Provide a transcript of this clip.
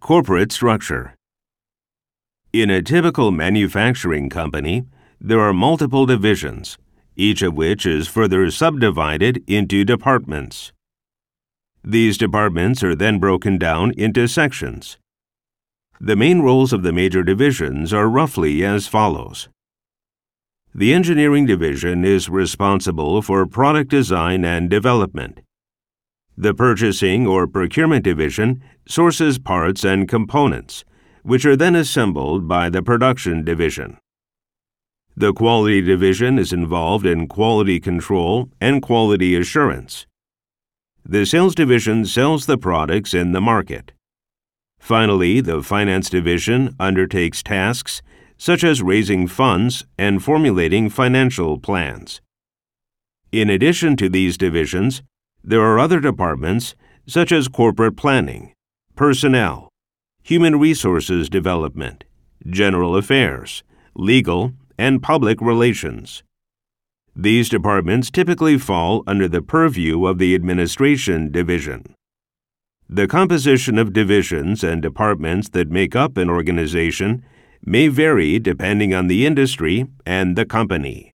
Corporate structure. In a typical manufacturing company, there are multiple divisions, each of which is further subdivided into departments. These departments are then broken down into sections. The main roles of the major divisions are roughly as follows. The engineering division is responsible for product design and development. The purchasing or procurement division sources parts and components, which are then assembled by the production division. The quality division is involved in quality control and quality assurance. The sales division sells the products in the market. Finally, the finance division undertakes tasks such as raising funds and formulating financial plans. In addition to these divisions, there are other departments such as corporate planning, personnel, human resources development, general affairs, legal, and public relations. These departments typically fall under the purview of the administration division. The composition of divisions and departments that make up an organization may vary depending on the industry and the company.